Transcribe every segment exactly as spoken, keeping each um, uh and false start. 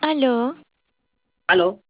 Aló. ¿Aló?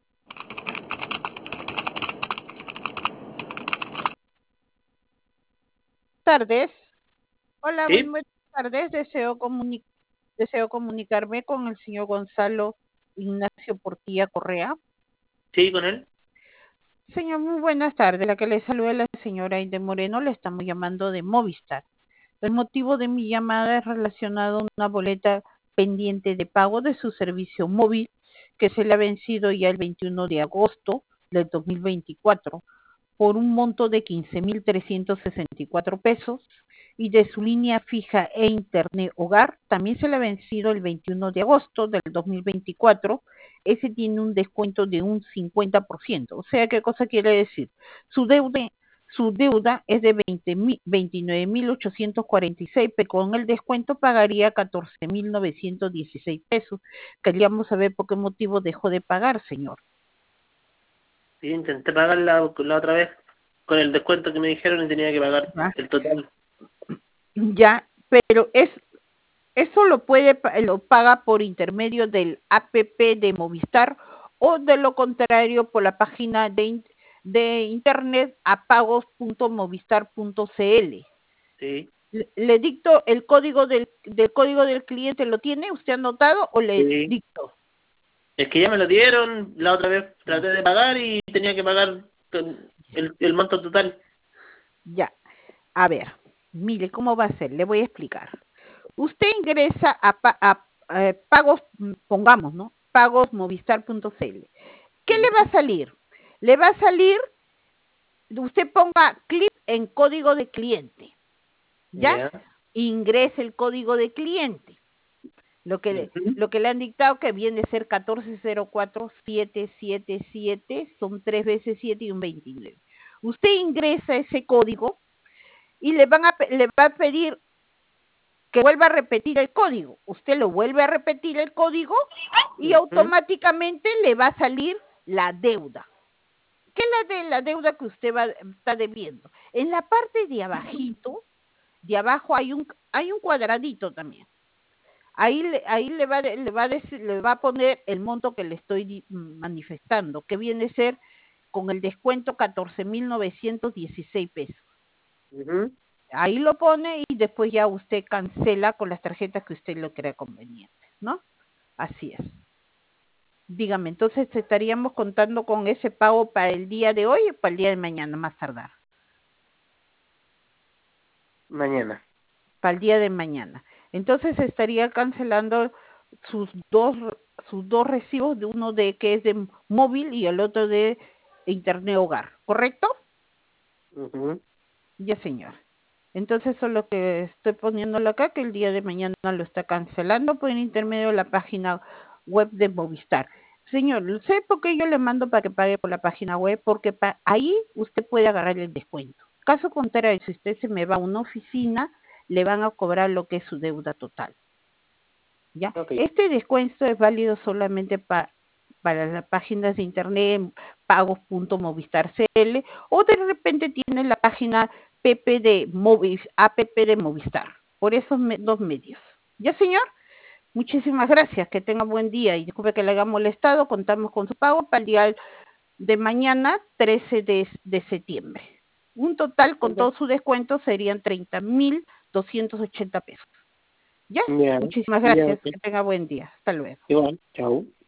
Tardes. Hola, muy ¿Sí? buenas tardes. Deseo, comuni- deseo comunicarme con el señor Gonzalo Ignacio Portilla Correa. ¿Sí, con él? Señor, muy buenas tardes. La que le saluda la señora Aide Moreno, le estamos llamando de Movistar. El motivo de mi llamada es relacionado a una boleta pendiente de pago de su servicio móvil que se le ha vencido ya el veintiuno de agosto del dos mil veinticuatro por un monto de quince mil trescientos sesenta y cuatro pesos, y de su línea fija e internet hogar también se le ha vencido el veintiuno de agosto del dos mil veinticuatro. Ese tiene un descuento de un cincuenta por ciento. O sea, ¿qué cosa quiere decir? Su deuda, su deuda es de veintinueve mil ochocientos cuarenta y seis, pero con el descuento pagaría catorce mil novecientos dieciséis pesos. Queríamos saber por qué motivo dejó de pagar, señor. Sí, intenté pagar la, la otra vez con el descuento que me dijeron y tenía que pagar ¿Ya? el total. Ya, pero es eso lo puede lo paga por intermedio del app de Movistar, o de lo contrario por la página de, de internet a pagos punto movistar punto cl. Sí, Le, le dicto el código del, del código del cliente. ¿Lo tiene usted anotado o le sí. dicto? Es que ya me lo dieron, la otra vez Ya, traté de pagar y tenía que pagar con el, el monto total. ya. A ver, mire cómo va a ser, le voy a explicar. Usted ingresa a, pa- a, a pagos, pongamos, ¿no? pagos movistar punto cl. ¿Qué le va Ujú. a salir? Le va a salir, usted ponga clic en código de cliente, ¿ya? Ya. Ingrese el código de cliente, lo que, le, Ujú. lo que le han dictado, que viene a ser catorce cero cuatro siete siete siete, son tres veces siete y un veintinueve. Usted ingresa ese código y le, van a, le va a pedir que vuelva a repetir el código. Usted lo vuelve a repetir el código y Ujú. automáticamente le va a salir la deuda. ¿Qué es la de la deuda que usted va, está debiendo? En la parte de abajito, de abajo hay un, hay un cuadradito también. Ahí, le, ahí le, va, le, va a decir, le va a poner el monto que le estoy manifestando, que viene a ser con el descuento catorce mil novecientos dieciséis pesos. Ujú. Ahí lo pone y después ya usted cancela con las tarjetas que usted lo crea conveniente, ¿no? Así es. Dígame, entonces estaríamos contando con ese pago para el día de hoy o para el día de mañana, más tardar. Mañana. Para el día de mañana. Entonces estaría cancelando sus dos sus dos recibos, de uno de que es de móvil y el otro de internet hogar, ¿correcto? Ujú. Ya, señor. Entonces eso es lo que estoy poniéndolo acá, que el día de mañana lo está cancelando por intermedio de la página web de Movistar. Señor, ¿sé por qué yo le mando para que pague por la página web? Porque pa ahí usted puede agarrar el descuento. Caso contrario, si usted se me va a una oficina, le van a cobrar lo que es su deuda total. ¿Ya? Ok. Este descuento es válido solamente pa para las páginas de internet pagos punto movistar punto cl, o de repente tiene la página P P de Movis, app de Movistar, por esos me dos medios. ¿Ya, señor? Muchísimas gracias, que tenga buen día y disculpe que le haya molestado. Contamos con su pago para el día de mañana, trece de, de septiembre. Un total con Ok. todo su descuento serían treinta mil doscientos ochenta pesos. ¿Ya? Ya, Muchísimas ya, gracias, ok. que tenga buen día. Hasta luego. Igual, chao.